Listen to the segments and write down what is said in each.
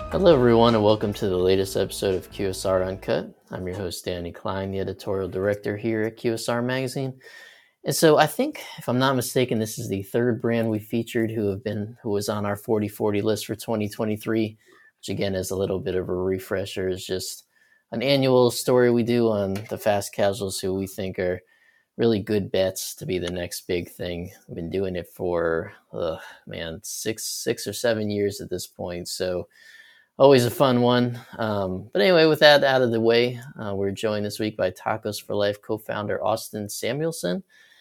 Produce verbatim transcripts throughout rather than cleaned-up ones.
Hello, everyone, and welcome to the latest episode of Q S R Uncut. I'm your host, Danny Klein, the editorial director here at Q S R Magazine. And so I think, if I'm not mistaken, this is the third brand we featured who have been who was on our forty forty list for twenty twenty-three, which again is a little bit of a refresher. Is just an annual story we do on the fast casuals who we think are really good bets to be the next big thing. We've been doing it for, uh, man, six six or seven years at this point. So always a fun one. Um, but anyway, with that out of the way, uh, we're joined this week by Tacos for Life co-founder Austin Samuelson.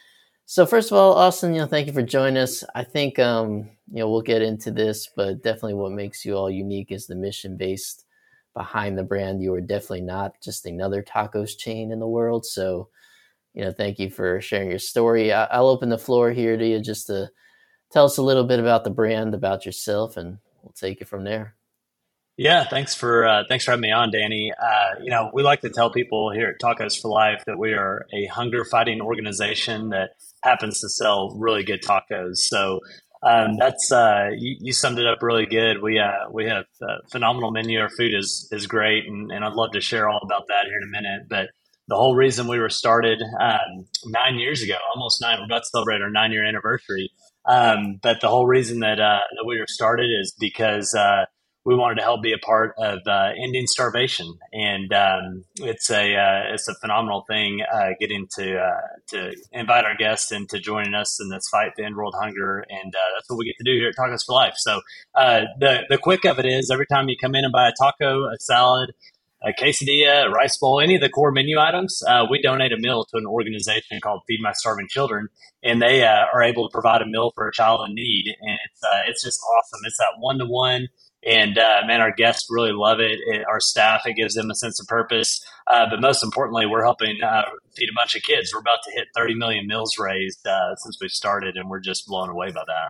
So first of all, Austin, you know, thank you for joining us. I think, um, you know, we'll get into this, but definitely what makes you all unique is the mission based behind the brand. You are definitely not just another tacos chain in the world. So, you know, thank you for sharing your story. I- I'll open the floor here to you just to tell us a little bit about the brand, about yourself, and we'll take it from there. Yeah, thanks for uh, thanks for having me on, Danny. Uh, you know, we like to tell people here at Tacos for Life that we are a hunger fighting organization that happens to sell really good tacos. So um, that's uh, you, you summed it up really good. We uh, we have a phenomenal menu. Our food is is great, and, and I'd love to share all about that here in a minute. But the whole reason we were started um, nine years ago, almost nine, we're about to celebrate our nine year anniversary. Um, but the whole reason that uh, that we were started is because uh, we wanted to help be a part of uh, ending starvation, and um, it's a uh, it's a phenomenal thing uh, getting to uh, to invite our guests into joining us in this fight to end world hunger, and uh, that's what we get to do here at Tacos for Life. So uh, the the quick of it is, every time you come in and buy a taco, a salad, a quesadilla, a rice bowl, any of the core menu items, uh, we donate a meal to an organization called Feed My Starving Children, and they uh, are able to provide a meal for a child in need, and it's uh, it's just awesome. It's that one to one. And uh, man, our guests really love it. it. Our staff, it gives them a sense of purpose. Uh, but most importantly, we're helping uh, feed a bunch of kids. We're about to hit thirty million meals raised uh, since we've started, and we're just blown away by that.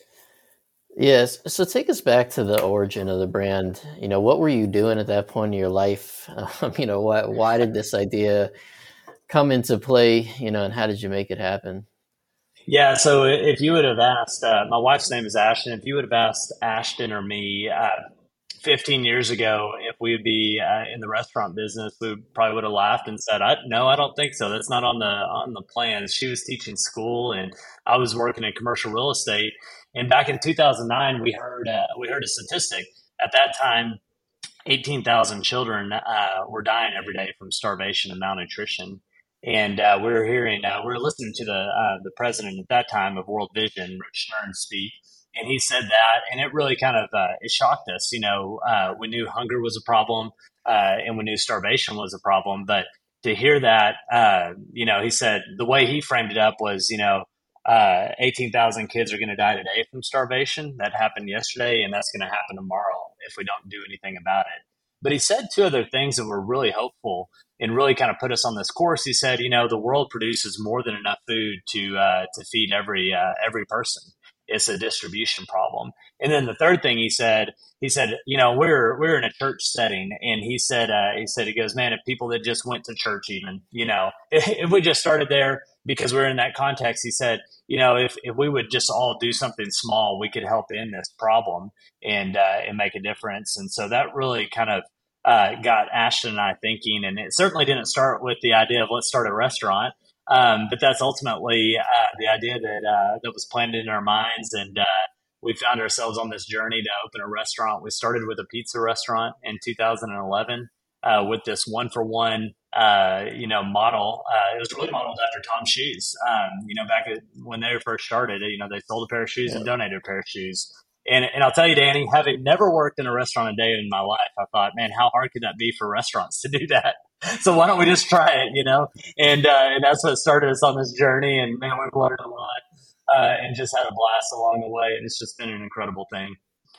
Yes. So take us back to the origin of the brand. You know, what were you doing at that point in your life? Um, you know, why why did this idea come into play? You know, and how did you make it happen? Yeah, so if you would have asked, uh, my wife's name is Ashton. If you would have asked Ashton or me uh, fifteen years ago if we would be uh, in the restaurant business, we probably would have laughed and said, I, "No, I don't think so. That's not on the on the plans." She was teaching school, and I was working in commercial real estate. And back in two thousand nine, we heard uh, we heard a statistic. At that time, eighteen thousand children uh, were dying every day from starvation and malnutrition. And uh, we were hearing, uh, we were listening to the uh, the president at that time of World Vision, Rich Stern, speak, and he said that, and it really kind of uh, it shocked us. You know, uh, we knew hunger was a problem, uh, and we knew starvation was a problem, but to hear that, uh, you know, he said the way he framed it up was, you know, uh, eighteen thousand kids are going to die today from starvation. That happened yesterday, and that's going to happen tomorrow if we don't do anything about it. But he said two other things that were really hopeful and really kind of put us on this course. He said, you know, the world produces more than enough food to uh, to feed every uh, every person. It's a distribution problem. And then the third thing he said, he said, you know, we're we're in a church setting, and he said, uh, he said, he goes, man, if people that just went to church, even, you know, if, if we just started there because we're in that context, he said, you know, if if we would just all do something small, we could help end this problem and uh, and make a difference. And so that really kind of uh, got Ashton and I thinking. And it certainly didn't start with the idea of let's start a restaurant, um, but that's ultimately uh, the idea that uh, that was planted in our minds. And uh, we found ourselves on this journey to open a restaurant. We started with a pizza restaurant in two thousand eleven uh, with this one for one, uh, you know, model. Uh, it was really modeled after Tom's shoes. Um, you know, back at, when they first started, you know, they sold a pair of shoes and donated a pair of shoes. And, and I'll tell you, Danny, having never worked in a restaurant a day in my life, I thought, man, how hard could that be for restaurants to do that? So why don't we just try it, you know? And uh, and that's what started us on this journey. And man, we've learned a lot uh, and just had a blast along the way. And it's just been an incredible thing.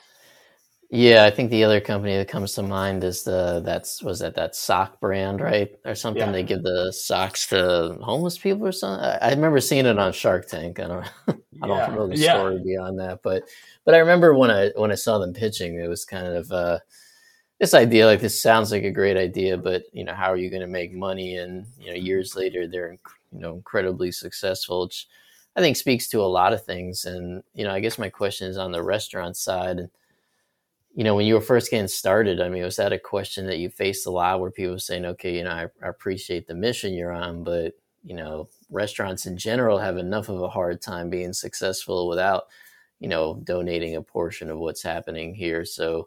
Yeah, I think the other company that comes to mind is the that's was that that sock brand, right? Or something. Yeah. They give the socks to homeless people or something. I, I remember seeing it on Shark Tank. I don't I don't Yeah. know the Yeah. story beyond that, but but I remember when I when I saw them pitching, it was kind of uh, this idea like this sounds like a great idea, but you know how are you going to make money? And you know years later they're you know incredibly successful, which I think speaks to a lot of things. And you know I guess my question is on the restaurant side. you know, when you were first getting started, I mean, was that a question that you faced a lot where people were saying, okay, you know, I, I appreciate the mission you're on, but, you know, restaurants in general have enough of a hard time being successful without, you know, donating a portion of what's happening here. So,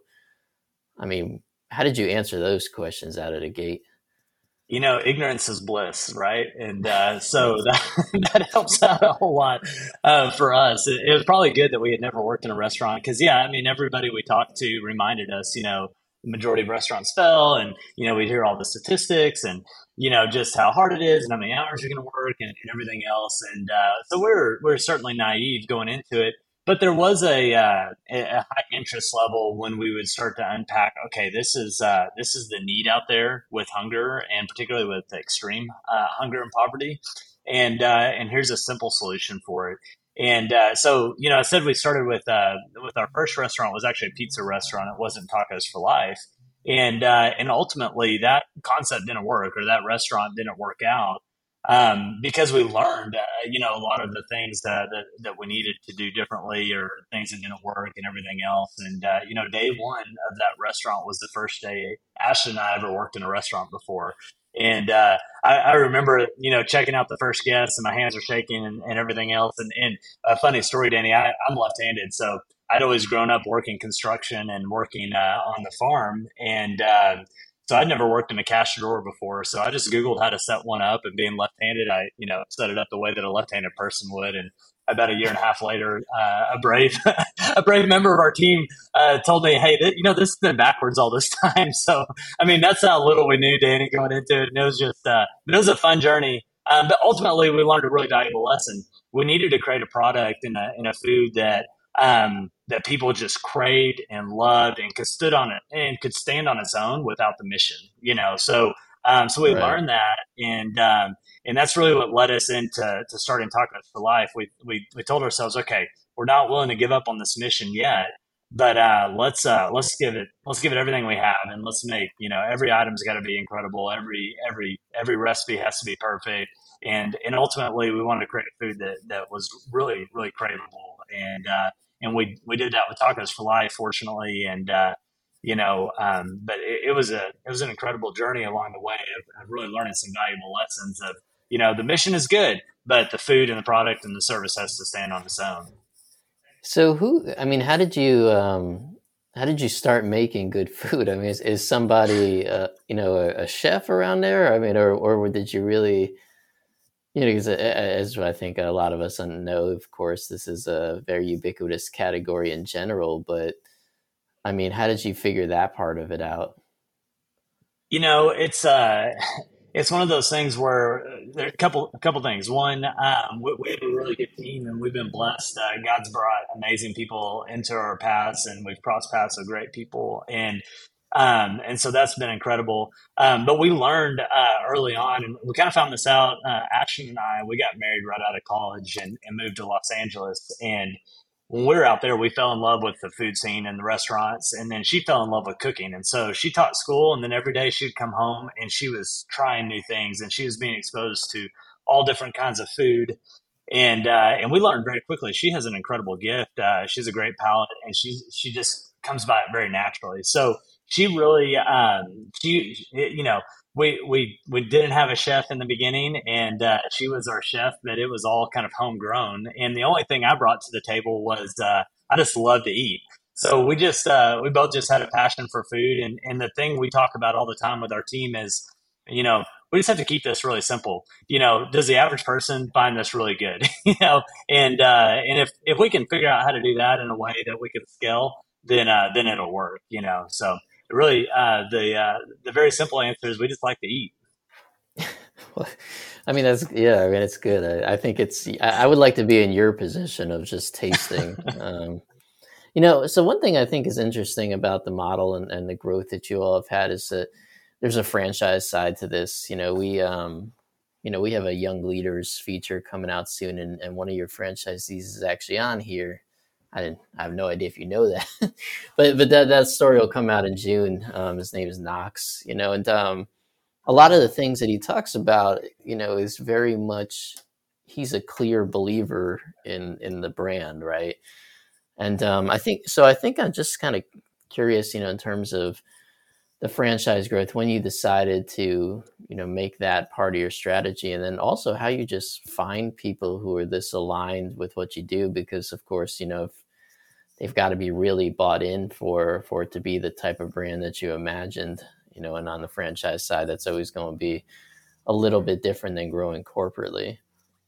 I mean, how did you answer those questions out of the gate? You know, ignorance is bliss, right? And uh, so that that helps out a whole lot uh, for us. It, it was probably good that we had never worked in a restaurant because, yeah, I mean, everybody we talked to reminded us, you know, the majority of restaurants fell, and you know, we'd hear all the statistics, and you know, just how hard it is, and how many hours you're going to work, and, and everything else. And uh, so we're we're certainly naive going into it. But there was a, uh, a a high interest level when we would start to unpack. Okay, this is uh, this is the need out there with hunger, and particularly with extreme uh, hunger and poverty. And uh, and here's a simple solution for it. And uh, so, you know, I said we started with uh, with our first restaurant was actually a pizza restaurant. It wasn't Tacos for Life, and uh, and ultimately that concept didn't work, or that restaurant didn't work out um, because we learned, uh, you know, a lot of the things that, that that we needed to do differently, or things that didn't work, and everything else. And uh, you know, day one of that restaurant was the first day Ashton and I ever worked in a restaurant before. And uh, I, I remember, you know, checking out the first guests, and my hands are shaking, and, and everything else. And, and a funny story, Danny, I, I'm left-handed, so I'd always grown up working construction and working uh, on the farm, and uh, so I'd never worked in a cash drawer before. So I just Googled how to set one up, and being left-handed, I, you know, set it up the way that a left-handed person would. And about a year and a half later, uh, a brave, a brave member of our team uh, told me, "Hey, th- you know, this has been backwards all this time." So, I mean, that's how little we knew, Danny, going into it. And it was just, uh, it was a fun journey. Um, but ultimately, we learned a really valuable lesson. We needed to create a product and a, and a food that um, that people just craved and loved, and could stood on it and could stand on its own without the mission. You know, so um, so we Right. learned that, and um, and that's really what led us into to starting Tacos for Life. We we we told ourselves, okay, we're not willing to give up on this mission yet, but uh, let's uh, let's give it let's give it everything we have, and let's make, you know, every item's got to be incredible, every every every recipe has to be perfect, and and ultimately we wanted to create a food that that was really really craveable, and uh, and we we did that with Tacos for Life, fortunately, and. Uh, you know, um, but it, it was a it was an incredible journey along the way of, of really learning some valuable lessons of, you know, the mission is good, but the food and the product and the service has to stand on its own. So who, I mean, how did you, um, how did you start making good food? I mean, is, is somebody, uh, you know, a, a chef around there? I mean, or, or did you really, you know, because as I think a lot of us know, of course, this is a very ubiquitous category in general, but I mean, how did you figure that part of it out? You know, it's uh, it's one of those things where uh, there are a couple a couple things. One, um, we, we have a really good team, and we've been blessed. Uh, God's brought amazing people into our paths, and we've crossed paths with great people, and um, and so that's been incredible. Um, but we learned uh, early on, and we kind of found this out. Uh, Ashton and I, we got married right out of college, and, and moved to Los Angeles, and when we were out there, we fell in love with the food scene and the restaurants. And then she fell in love with cooking. And so she taught school. And then every day she'd come home, and she was trying new things, and she was being exposed to all different kinds of food. And, uh, and we learned very quickly. She has an incredible gift. Uh, she's a great palate, and she, she just comes by it very naturally. So she really, um, she, you know, we, we, we didn't have a chef in the beginning, and uh, she was our chef, but it was all kind of homegrown. And the only thing I brought to the table was uh, I just love to eat. So we just uh, we both just had a passion for food, and and the thing we talk about all the time with our team is, you know, we just have to keep this really simple. You know, does the average person find this really good? you know, and uh, and if if we can figure out how to do that in a way that we can scale, then uh, then it'll work. You know, so really uh, the uh, the very simple answer is we just like to eat. Well, I mean, that's, yeah, I mean, it's good. I, I think it's, I, I would like to be in your position of just tasting. Um, you know, so one thing I think is interesting about the model and, and the growth that you all have had is that there's a franchise side to this. You know, we, um, you know, we have a young leaders feature coming out soon, and, and one of your franchisees is actually on here. I didn't, I have no idea if you know that, but, but that, that story will come out in June. Um, his name is Knox, you know, and, um, a lot of the things that he talks about, you know, is very much, he's a clear believer in, in the brand. Right. And, um, I think, so I think I'm just kind of curious, you know, in terms of the franchise growth, when you decided to, you know, make that part of your strategy, and then also how you just find people who are this aligned with what you do, because of course, you know, if they've got to be really bought in for, for it to be the type of brand that you imagined, you know, and on the franchise side, that's always going to be a little bit different than growing corporately.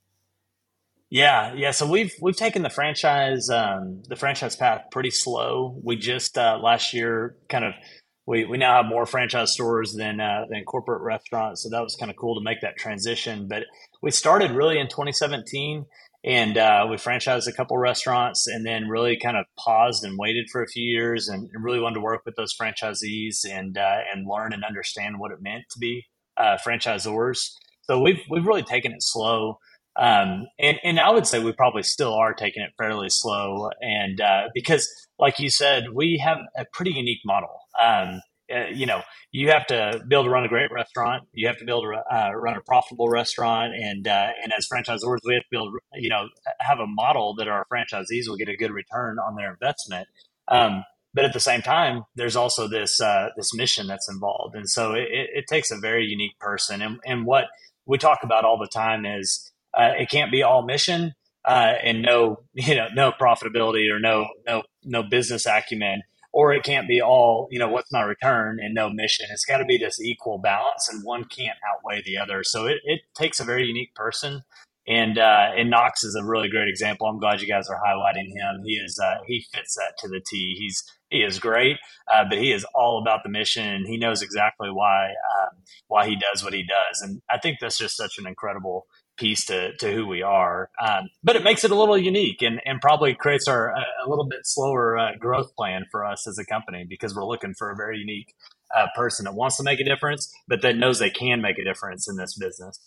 Yeah, yeah. So we've we've taken the franchise um, the franchise path pretty slow. We just uh, last year kind of we, we now have more franchise stores than uh, than corporate restaurants. So that was kind of cool to make that transition. But we started really in twenty seventeen, and uh, we franchised a couple restaurants, and then really kind of paused and waited for a few years, and, and really wanted to work with those franchisees and uh, and learn and understand what it meant to be uh, franchisors. So we've we've really taken it slow. Um, and, and I would say we probably still are taking it fairly slow. And, uh, because like you said, we have a pretty unique model. Um, uh, you know, you have to be able to run a great restaurant. You have to be able to uh, run a profitable restaurant. And, uh, and as franchisors, we have to be able to, you know, have a model that our franchisees will get a good return on their investment. Um, but at the same time, there's also this, uh, this mission that's involved. And so it, it takes a very unique person. And, and what we talk about all the time is, Uh, it can't be all mission uh, and no, you know, no profitability or no, no, no business acumen, or it can't be all, you know, what's my return and no mission. It's got to be this equal balance, and one can't outweigh the other. So it, it takes a very unique person, and uh, and Knox is a really great example. I'm glad you guys are highlighting him. He is uh, he fits that to the T. He's he is great, uh, but he is all about the mission, and he knows exactly why um, why he does what he does. And I think that's just such an incredible piece to, to who we are. Um, but it makes it a little unique, and, and probably creates our a, a little bit slower uh, growth plan for us as a company, because we're looking for a very unique uh, person that wants to make a difference, but that knows they can make a difference in this business.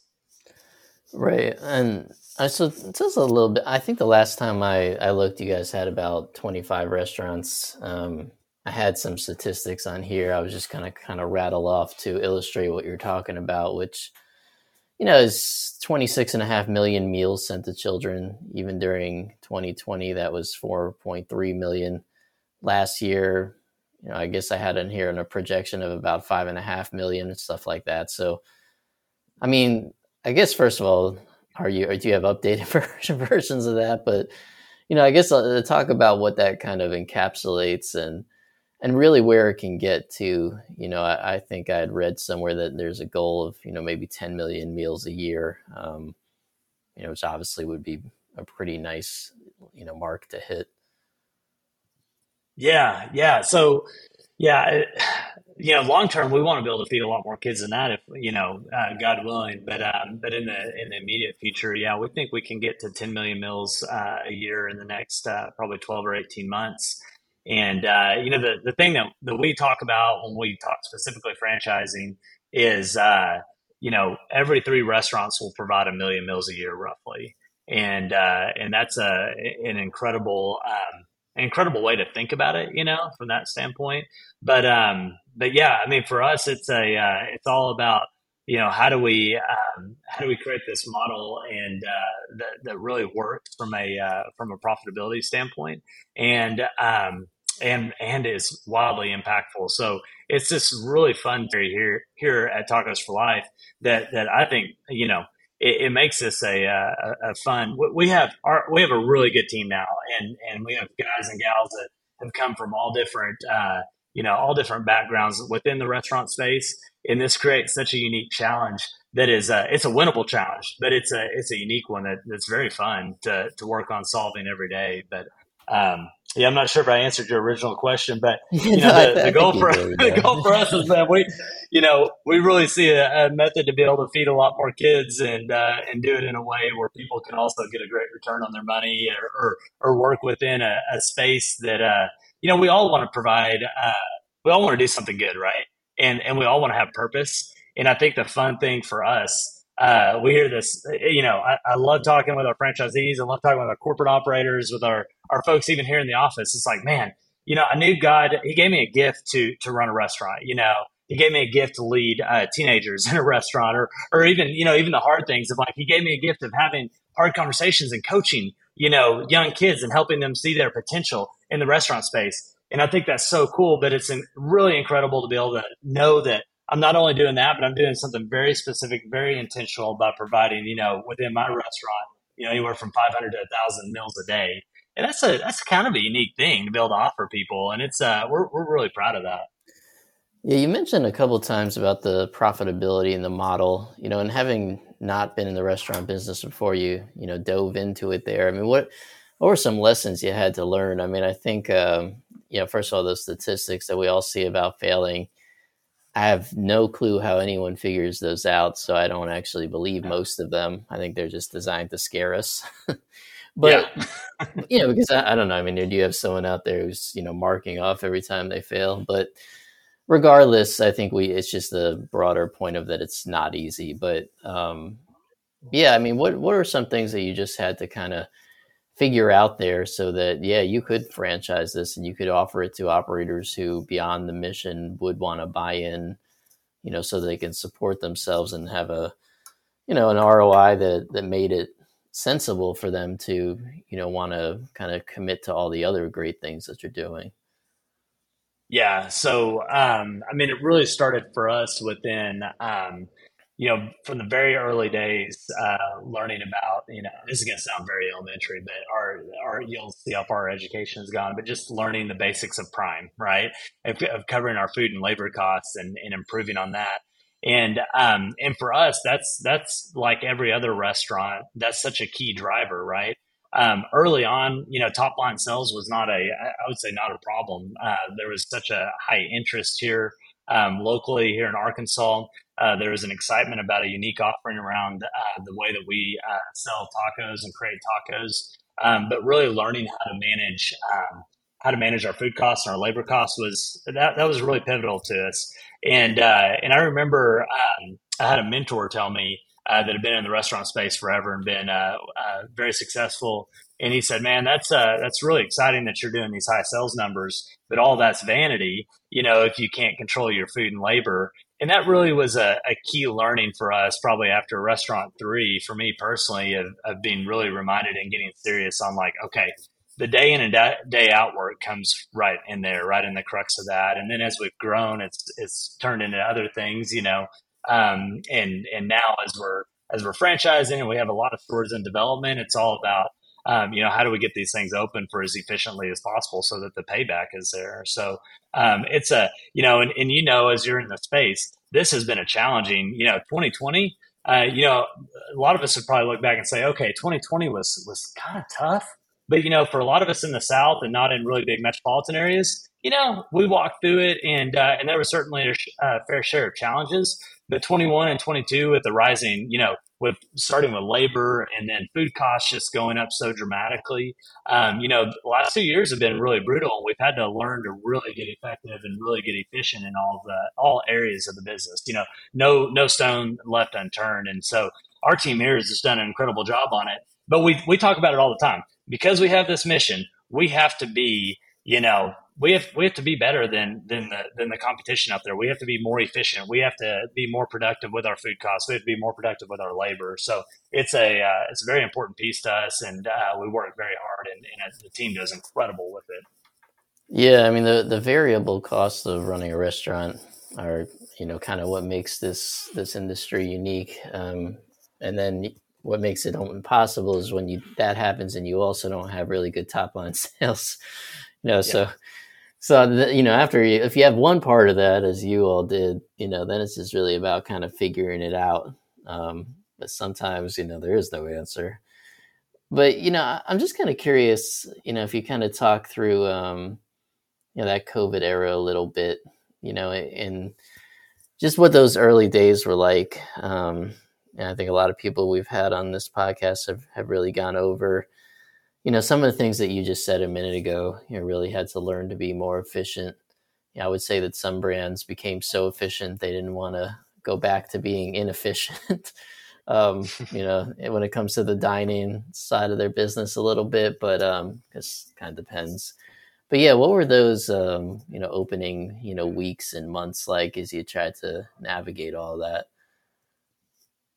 Right. And I so just a little bit, I think the last time I, I looked, you guys had about twenty-five restaurants. Um, I had some statistics on here. I was just going to kind of rattle off to illustrate what you're talking about, which, you know, is twenty-six and a half million meals sent to children. Even during twenty twenty, that was four point three million. Last year, you know, I guess I had in here in a projection of about five and a half million and stuff like that. So, I mean, I guess first of all, are you, or do you have updated version, versions of that? But, you know, I guess I'll talk about what that kind of encapsulates and, and really where it can get to. You know, I, I think I had read somewhere that there's a goal of, you know, maybe ten million meals a year, um, you know, which obviously would be a pretty nice, you know, mark to hit. Yeah. Yeah. So, yeah, it, you know, long term, we want to be able to feed a lot more kids than that, if, you know, uh, God willing. But, um, but in the, in the immediate future, yeah, we think we can get to ten million meals uh, a year in the next uh, probably twelve or eighteen months. And, uh, you know, the, the thing that, that we talk about when we talk specifically franchising is, uh, you know, every three restaurants will provide a million meals a year roughly. And, uh, and that's a, an incredible, um, an incredible way to think about it, you know, from that standpoint. But, um, but yeah, I mean, for us, it's a, uh, it's all about, you know, how do we, um, how do we create this model and, uh, that, that really works from a, uh, from a profitability standpoint, and, um, and, and is wildly impactful. So it's this really fun here, here at Tacos for Life that, that I think, you know, it, it makes this a, a, a fun, we have our, we have a really good team now, and, and we have guys and gals that have come from all different, uh, you know, all different backgrounds within the restaurant space. And this creates such a unique challenge that is, uh, it's a winnable challenge, but it's a, it's a unique one that, that's very fun to, to work on solving every day. But, um, yeah, I'm not sure if I answered your original question, but you know, No, the, I, I the goal think you for did, the yeah. goal for us is that we, you know, we really see a, a method to be able to feed a lot more kids, and uh, and do it in a way where people can also get a great return on their money, or or, or work within a, a space that uh, you know, we all want to provide. Uh, we all want to do something good, right? And and we all want to have purpose. And I think the fun thing for us. Uh, we hear this, you know, I, I love talking with our franchisees. I love talking with our corporate operators, with our, our folks, even here in the office. It's like, man, you know, I knew God, he gave me a gift to, to run a restaurant. You know, he gave me a gift to lead uh, teenagers in a restaurant, or, or even, you know, even the hard things of, like, he gave me a gift of having hard conversations and coaching, you know, young kids and helping them see their potential in the restaurant space. And I think that's so cool, but it's in, really incredible to be able to know that I'm not only doing that, but I'm doing something very specific, very intentional about providing, you know, within my restaurant, you know, anywhere from five hundred to a thousand meals a day. And that's a, that's kind of a unique thing to be able to offer people. And it's, uh, we're, we're really proud of that. Yeah, you mentioned a couple of times about the profitability in the model, you know, and having not been in the restaurant business before you, you know, dove into it there. I mean, what, what were some lessons you had to learn? I mean, I think, um, you know, first of all, those statistics that we all see about failing, I have no clue how anyone figures those out. So I don't actually believe most of them. I think they're just designed to scare us. But, Yeah. you know, because I, I don't know, I mean, do you have someone out there who's, you know, marking off every time they fail? But regardless, I think we, it's just the broader point of that it's not easy. But um, yeah, I mean, what, what are some things that you just had to kind of figure out there so that, yeah, you could franchise this and you could offer it to operators who beyond the mission would want to buy in, you know, so they can support themselves and have a, you know, an R O I that, that made it sensible for them to, you know, want to kind of commit to all the other great things that you're doing. Yeah. So, um, I mean, it really started for us within, um, you know, from the very early days, uh, learning about, you know, this is going to sound very elementary, but our, our, you'll see how far our education has gone, but just learning the basics of prime, right? Of, of covering our food and labor costs and, and improving on that. And, um, and for us, that's, that's like every other restaurant. That's such a key driver, right? Um, early on, you know, top line sales was not a, I would say not a problem. Uh, there was such a high interest here, um, locally here in Arkansas. Uh, there was an excitement about a unique offering around uh, the way that we uh, sell tacos and create tacos. Um, but really learning how to manage, um, how to manage our food costs and our labor costs was that, that was really pivotal to us. And, uh, and I remember, um, I had a mentor tell me, uh, that had been in the restaurant space forever and been uh, uh, very successful. And he said, "Man, that's uh, that's really exciting that you're doing these high sales numbers, but all that's vanity. You know, if you can't control your food and labor." And that really was a, a key learning for us, probably after restaurant three, for me personally, of, of being really reminded and getting serious on like, okay, the day in and day out work comes right in there, right in the crux of that. And then as we've grown, it's it's turned into other things, you know. Um, and and now as we're as we're franchising and we have a lot of stores in development, it's all about um, you know, how do we get these things open for as efficiently as possible so that the payback is there. So um, it's a you know, and, and you know, as you're in the space, this has been a challenging, you know, twenty twenty. Uh, you know, a lot of us would probably look back and say, okay, twenty twenty was was kind of tough. But, you know, for a lot of us in the South and not in really big metropolitan areas, you know, we walked through it and uh, and there was certainly a uh, fair share of challenges. But twenty-one and twenty-two with the rising, you know, with starting with labor and then food costs just going up so dramatically, um, you know, the last two years have been really brutal. And we've had to learn to really get effective and really get efficient in all the all areas of the business. You know, no no stone left unturned. And so our team here has just done an incredible job on it. But we we talk about it all the time because we have this mission. We have to be, you know, we have we have to be better than than the than the competition out there. We have to be more efficient. We have to be more productive with our food costs. We have to be more productive with our labor. So it's a uh, it's a very important piece to us, and uh, we work very hard, and, and the team does incredible with it. Yeah, I mean the the variable costs of running a restaurant are, you know, kind of what makes this this industry unique. Um, and then what makes it impossible is when you that happens and you also don't have really good top line sales. You know, yeah. so so the, you know, after you, if you have one part of that, as you all did, you know, then it's just really about kind of figuring it out. Um, but sometimes, you know, there is no answer. But you know, I'm just kind of curious, you know, if you kind of talk through, um, you know, that COVID era a little bit, you know, and just what those early days were like. Um, and I think a lot of people we've had on this podcast have, have really gone over, you know, some of the things that you just said a minute ago. You know, really had to learn to be more efficient. You know, I would say that some brands became so efficient they didn't want to go back to being inefficient. um, you know, when it comes to the dining side of their business a little bit, but um, it kind of depends. But yeah, what were those, um, you know, opening, you know, weeks and months like as you tried to navigate all that?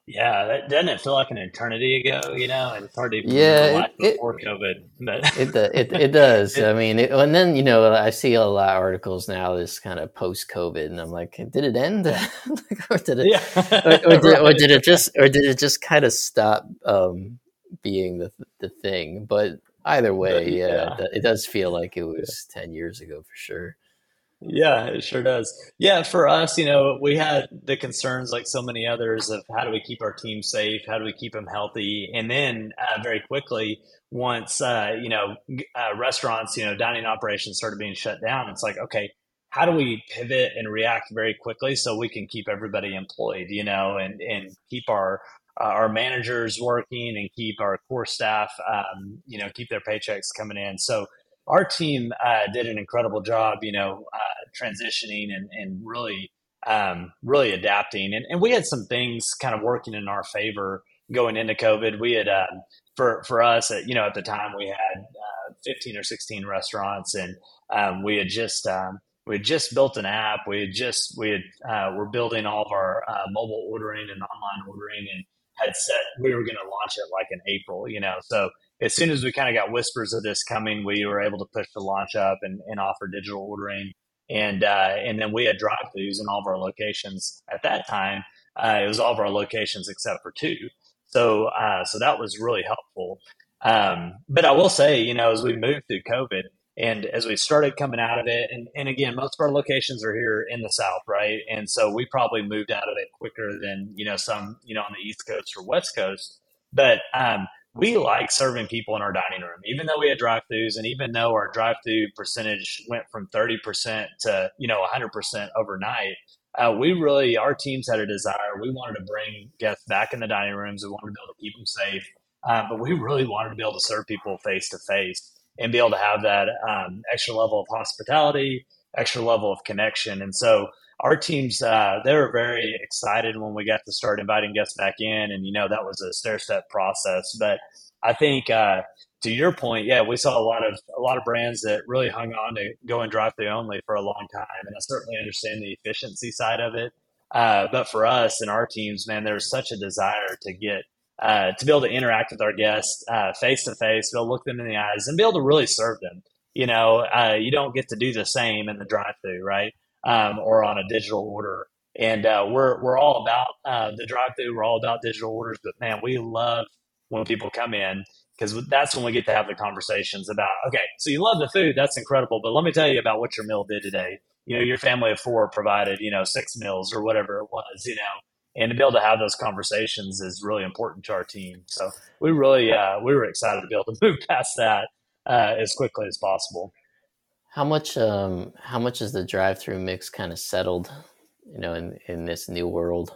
Yeah, that, doesn't it feel like an eternity ago? You know, and it's hard to even remember Yeah, life it it before COVID. But it do- it, it does. it, I mean, it, and then you know, I see a lot of articles now, this kind of post COVID, and I'm like, did it end, or did it, yeah, or, or did or right. did it just, or did it just kind of stop um, being the the thing? But either The, way, yeah, it, yeah. do- it does feel like it was ten years ago for sure. Yeah, it sure does. Yeah, for us, you know, we had the concerns like so many others of how do we keep our team safe? How do we keep them healthy? And then uh, very quickly, once, uh, you know, g- uh, restaurants, you know, dining operations started being shut down, it's like, okay, how do we pivot and react very quickly so we can keep everybody employed, you know, and, and keep our uh, our managers working and keep our core staff, um, you know, keep their paychecks coming in. So our team uh, did an incredible job, you know, uh, transitioning and, and really, um, really adapting. And, and we had some things kind of working in our favor going into COVID. We had, uh, for, for us, at, you know, at the time we had uh, fifteen or sixteen restaurants, and um, we had just, um, we had just built an app. We had just, we had, uh, we're building all of our uh, mobile ordering and online ordering, and had said we were going to launch it like in April, you know. So as soon as we kind of got whispers of this coming, we were able to push the launch up and, and offer digital ordering. And uh, and then we had drive-throughs in all of our locations at that time. Uh, it was all of our locations except for two. So uh, so that was really helpful. Um, but I will say, you know, as we moved through COVID and as we started coming out of it, and, and again, most of our locations are here in the South, right? And so we probably moved out of it quicker than, you know, some, you know, on the East Coast or West Coast. But um, we like serving people in our dining room, even though we had drive-throughs, and even though our drive-through percentage went from thirty percent to, you know, one hundred percent overnight. Uh, we really, our teams had a desire. We wanted to bring guests back in the dining rooms. We wanted to be able to keep them safe, uh, but we really wanted to be able to serve people face to face and be able to have that um, extra level of hospitality, extra level of connection. And so our teams, uh, they were very excited when we got to start inviting guests back in. And, you know, that was a stair step process. But I think, uh, to your point, yeah, we saw a lot of, a lot of brands that really hung on to going drive through only for a long time. And I certainly understand the efficiency side of it. Uh, but for us and our teams, man, there was such a desire to get, uh, to be able to interact with our guests face to face, be able to look them in the eyes and be able to really serve them. You know, uh, you don't get to do the same in the drive through, right? Um, or on a digital order. And uh, we're we're all about uh, the drive-through. We're all about digital orders. But man, we love when people come in because that's when we get to have the conversations about. Okay, so you love the food, that's incredible. But let me tell you about what your meal did today. You know, your family of four provided you know six meals or whatever it was. You know, and to be able to have those conversations is really important to our team. So we really uh, we were excited to be able to move past that uh, as quickly as possible. How much um how much is the drive-through mix kind of settled, you know, in in this new world?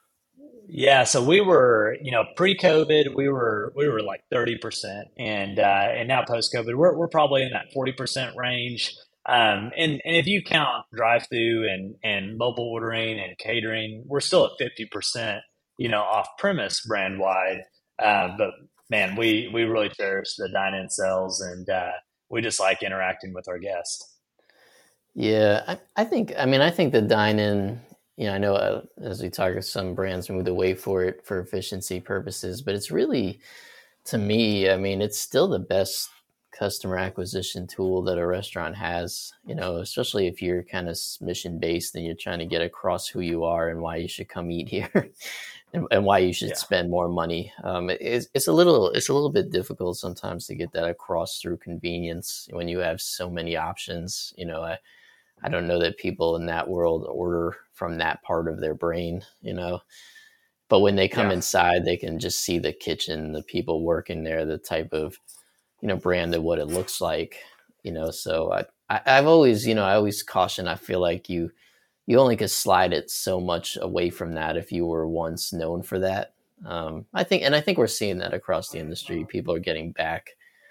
Yeah, so we were, you know, pre-COVID, we were we were like thirty percent, and uh, and now post-COVID, we're we're probably in that forty percent range. Um, and and if you count drive-through and and mobile ordering and catering, we're still at fifty percent, you know, off-premise brand wide. Uh, but man, we we really cherish the dine-in sales, and uh, we just like interacting with our guests. Yeah, I, I think, I mean, I think the dine-in, you know, I know uh, as we talk, some brands moved away for it for efficiency purposes, but it's really, to me, I mean, it's still the best customer acquisition tool that a restaurant has, you know, especially if you're kind of mission based and you're trying to get across who you are and why you should come eat here and, and why you should Yeah. spend more money. Um, it, it's, it's a little, it's a little bit difficult sometimes to get that across through convenience when you have so many options, you know, I, I don't know that people in that world order from that part of their brain, you know. But when they come Yeah. inside, they can just see the kitchen, the people working there, the type of, you know, brand of what it looks like, you know. So I, I, I've always, you know, I always caution. I feel like you, you only could slide it so much away from that if you were once known for that. Um, I think, and I think we're seeing that across the industry. People are getting back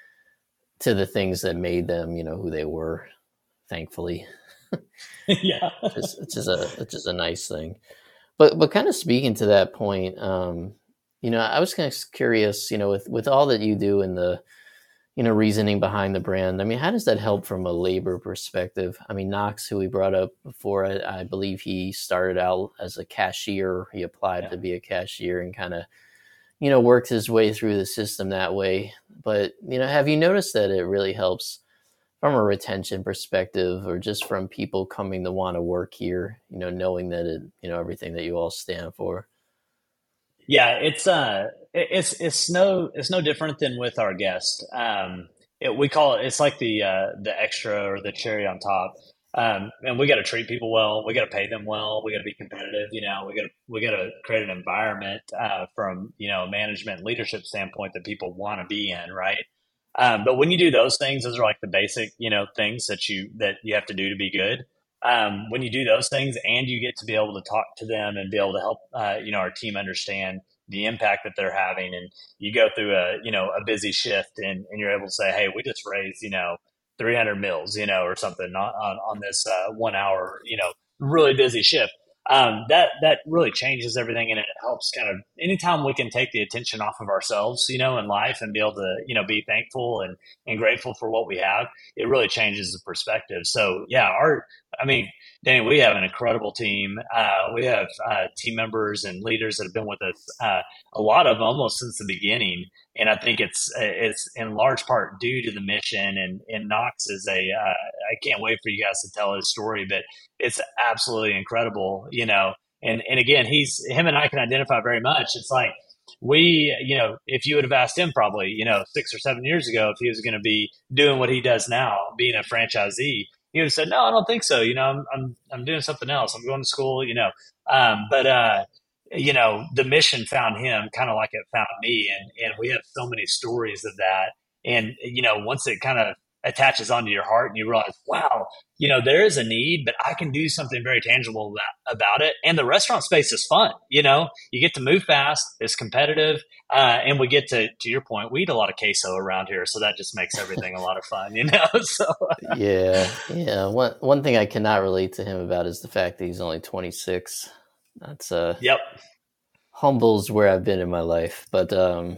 to the things that made them, you know, who they were. Thankfully, Yeah. which is, which is a which is a nice thing. But but kind of speaking to that point, um, you know, I was kind of curious, you know, with with all that you do in the, you know, reasoning behind the brand. I mean, how does that help from a labor perspective? I mean, Knox, who we brought up before, I, I believe he started out as a cashier. He applied Yeah. to be a cashier and kind of, you know, worked his way through the system that way. But, you know, have you noticed that it really helps from a retention perspective, or just from people coming to want to work here, you know, knowing that it, you know, everything that you all stand for? Yeah, it's uh, it- it's it's no it's no different than with our guest. Um, it, we call it, it's like the uh, the extra or the cherry on top. Um, and we got to treat people well. We got to pay them well. We got to be competitive. You know, we got to we got to create an environment uh, from you know a management leadership standpoint that people want to be in, right? Um, but when you do those things, those are like the basic you know things that you that you have to do to be good. Um, when you do those things and you get to be able to talk to them and be able to help uh, you know our team understand the impact that they're having, and you go through a you know a busy shift, and, and you're able to say, hey, we just raised you know three hundred mils, you know or something on on, on this uh, one hour you know really busy shift. Um, that that really changes everything, and it helps kind of anytime we can take the attention off of ourselves you know in life, and be able to you know be thankful and and grateful for what we have. It really changes the perspective. So yeah, our I mean, Danny, we have an incredible team. Uh, we have uh, team members and leaders that have been with us, uh, a lot of almost since the beginning. And I think it's it's in large part due to the mission. And, and Knox is a uh, I can't wait for you guys to tell his story, but it's absolutely incredible, you know. And and again, he's him and I can identify very much. It's like we, you know, if you would have asked him probably, you know, six or seven years ago if he was going to be doing what he does now, being a franchisee, he would have said, "No, I don't think so. You know, I'm I'm I'm doing something else. I'm going to school. You know." Um, but uh, you know, the mission found him kind of like it found me, and and we have so many stories of that. And you know, once it kind of attaches onto your heart, and you realize, wow, you know, there is a need, but I can do something very tangible about, about it. And the restaurant space is fun. You know, you get to move fast. It's competitive. Uh, and we get to, to your point, we eat a lot of queso around here. So that just makes everything a lot of fun, you know? So, Yeah, yeah. One one thing I cannot relate to him about is the fact that he's only twenty-six. That's uh yep. humbles where I've been in my life. But um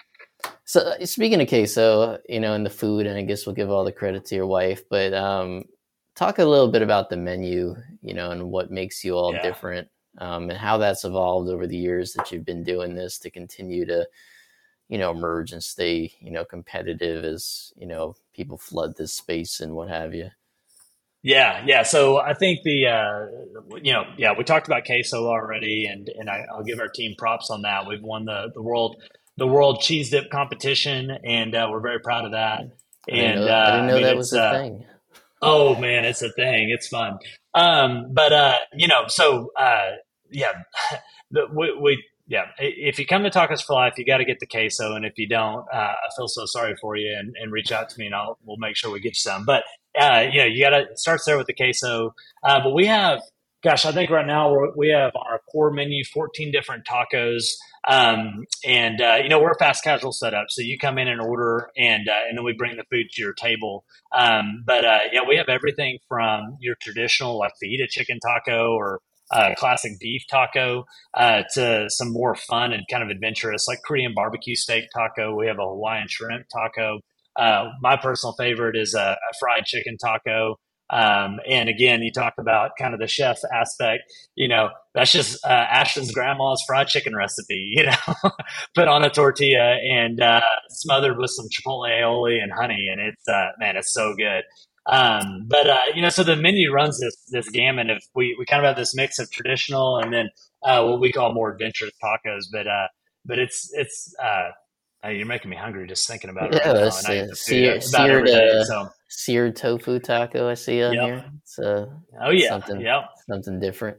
so uh, speaking of queso, you know, and the food, and I guess we'll give all the credit to your wife, but um talk a little bit about the menu, you know, and what makes you all Yeah. different, um, and how that's evolved over the years that you've been doing this to continue to, you know, emerge and stay, you know, competitive as, you know, people flood this space and what have you. Yeah, yeah. So I think the uh, you know yeah we talked about queso already, and and I, I'll give our team props on that. We've won the the world the world cheese dip competition, and uh, we're very proud of that. I didn't And know I uh, didn't I know mean, that was it's a uh, thing. oh man, it's a thing. It's fun. Um, but uh, you know, so uh, yeah, the, we, we yeah. If you come to Tacos for Life, you got to get the queso, and if you don't, uh, I feel so sorry for you. And, and reach out to me, and I'll we'll make sure we get you some. But uh, you know, you got to start there with the queso. Uh, but we have, gosh, I think right now we're, we have on our core menu fourteen different tacos. Um, and uh, you know, we're a fast casual setup, so you come in and order, and uh, and then we bring the food to your table. Um, but uh, yeah, we have everything from your traditional like fajita chicken taco or uh, classic beef taco uh, to some more fun and kind of adventurous like Korean barbecue steak taco. We have a Hawaiian shrimp taco. Uh, my personal favorite is a, a fried chicken taco. Um, and again, you talk about kind of the chef aspect. You know, that's just uh, Ashton's grandma's fried chicken recipe. You know, put on a tortilla and uh, smothered with some chipotle aioli and honey, and it's uh, man, it's so good. Um, but uh, you know, so the menu runs this this gamut of we we kind of have this mix of traditional and then uh, what we call more adventurous tacos. But uh, but it's it's uh, uh, you're making me hungry just thinking about it right Yeah, now, and that's I eat a the food seared about seared, every day. uh, So seared tofu taco I see on yep, here. It's uh, oh yeah, something yep. something different.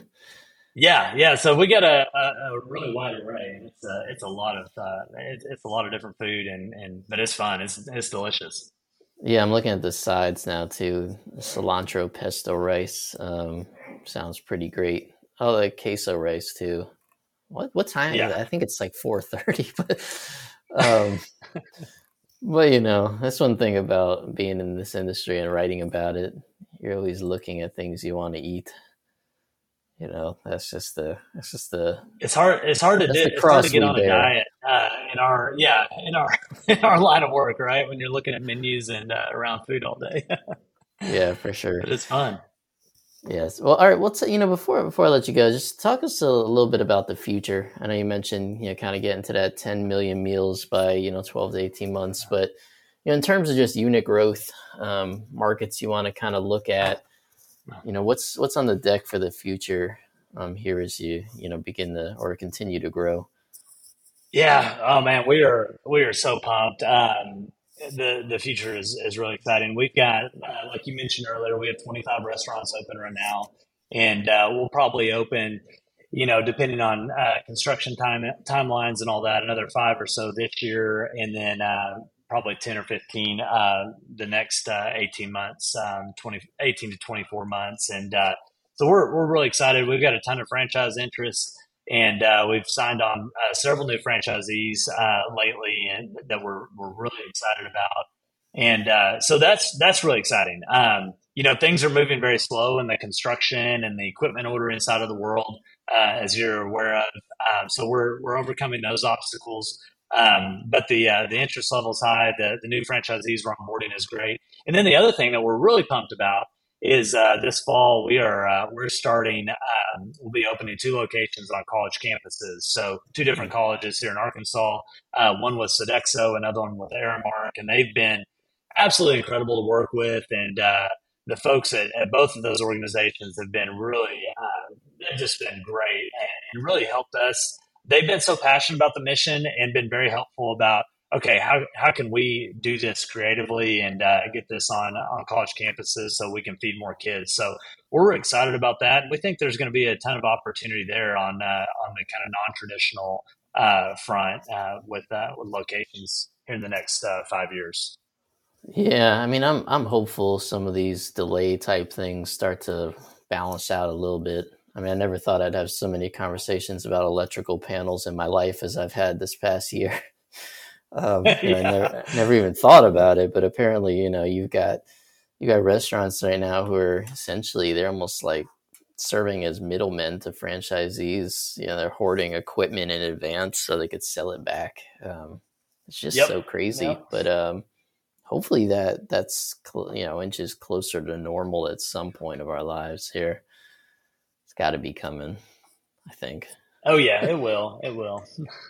Yeah, yeah. So we got a, a, a really wide array. It's a, it's a lot of uh, it's, it's a lot of different food, and, and but it's fun. It's it's delicious. Yeah, I'm looking at the sides now too. Cilantro pesto rice um, sounds pretty great. Oh, the queso rice too. What what time is Yeah, it? I think it's like four thirty. But um, but you know, that's one thing about being in this industry and writing about it. You're always looking at things you want to eat. you know, that's just the that's just the It's hard. It's hard to that's do. the It's hard to cross get we on a bear. diet uh, in our yeah in our in our line of work, right? When you're looking at menus and uh, around food all day, Yeah, for sure. but it's fun. Yes. Well, all right. Well, t- you know, before before I let you go, just talk us a, a little bit about the future. I know you mentioned, you know, kind of getting to that ten million meals by, you know, twelve to eighteen months, but you know, in terms of just unit growth, um, markets you want to kind of look at, you know, what's what's on the deck for the future, um, here as you you know begin to or continue to grow. Yeah. Oh man, we are we are so pumped. Um, the the future is is really exciting. We've got uh, like you mentioned earlier, we have twenty-five restaurants open right now, and uh, we'll probably open, you know, depending on uh, construction time timelines and all that, another five or so this year, and then uh, probably ten or fifteen uh, the next uh, eighteen months, um, twenty, eighteen to twenty-four months, and uh, so we're we're really excited. We've got a ton of franchise interest and uh, we've signed on uh, several new franchisees uh, lately, and that we're we're really excited about. And uh, so that's that's really exciting. Um, you know, things are moving very slow in the construction and the equipment ordering side of the world, uh, as you're aware of. Um, so we're we're overcoming those obstacles. Um, but the uh, the interest level is high. The the new franchisees we're onboarding is great. And then the other thing that we're really pumped about is uh, this fall we are uh, we're starting. Um, we'll be opening two locations on college campuses. So two different colleges here in Arkansas. Uh, one with Sodexo, another one with Aramark, and they've been absolutely incredible to work with. And uh, the folks at, at both of those organizations have been really uh, they've just been great and, and really helped us. They've been so passionate about the mission and been very helpful about okay, how how can we do this creatively and uh, get this on on college campuses so we can feed more kids? So we're excited about that. We think there's going to be a ton of opportunity there on uh, on the kind of non traditional uh, front uh, with uh, with locations here in the next uh, five years. Yeah, I mean, I'm I'm hopeful some of these delay type things start to balance out a little bit. I mean, I never thought I'd have so many conversations about electrical panels in my life as I've had this past year. Um, you know, I Yeah. never never even thought about it, but apparently, you know, you've got you got restaurants right now who are essentially they're almost like serving as middlemen to franchisees. You know, they're hoarding equipment in advance so they could sell it back. Um, it's just Yep. so crazy, Yep. but um, hopefully that that's cl- you know inches closer to normal at some point of our lives here. It's got to be coming, I think. Oh yeah, it will. It will.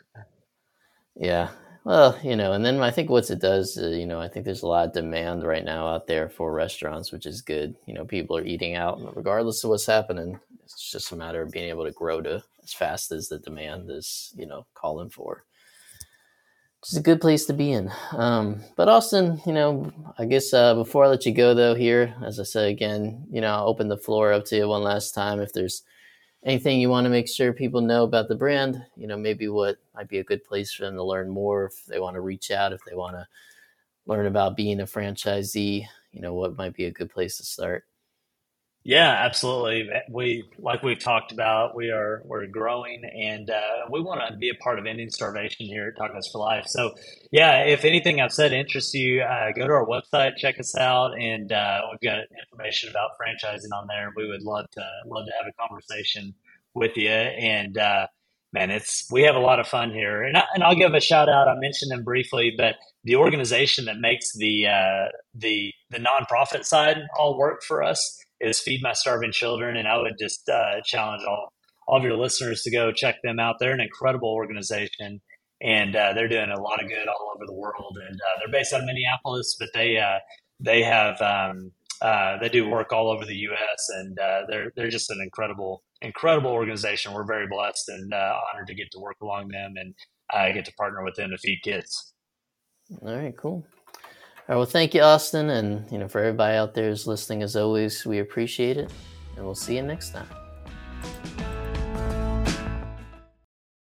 Yeah. Well, you know, and then I think what it does, uh, you know, I think there's a lot of demand right now out there for restaurants, which is good. You know, people are eating out regardless of what's happening. It's just a matter of being able to grow to as fast as the demand is, you know, calling for. It's a good place to be in. Um, but Austin, you know, I guess uh, before I let you go, though, here, as I said again, you know, I'll open the floor up to you one last time. If there's anything you want to make sure people know about the brand, you know, maybe what might be a good place for them to learn more, if they want to reach out, if they want to learn about being a franchisee, you know, what might be a good place to start. Yeah, absolutely. We like we've talked about, we are we're growing and uh, we want to be a part of ending starvation here at Tacos for Life. So, yeah, if anything I've said interests you, uh, go to our website, check us out, and uh, we've got information about franchising on there. We would love to love to have a conversation with you. And uh, man, it's we have a lot of fun here. And I, and I'll give a shout out. I mentioned them briefly, but the organization that makes the uh, the the nonprofit side all work for us is Feed My Starving Children, and I would just uh, challenge all all of your listeners to go check them out. They're an incredible organization, and uh, they're doing a lot of good all over the world. And uh, they're based out of Minneapolis, but they uh, they have um, uh, they do work all over the U S, and uh, they're they're just an incredible incredible organization. We're very blessed and uh, honored to get to work along them and uh, get to partner with them to feed kids. All right, cool. All right, well, thank you, Austin. And, you know, for everybody out there who's listening, as always, we appreciate it. And we'll see you next time.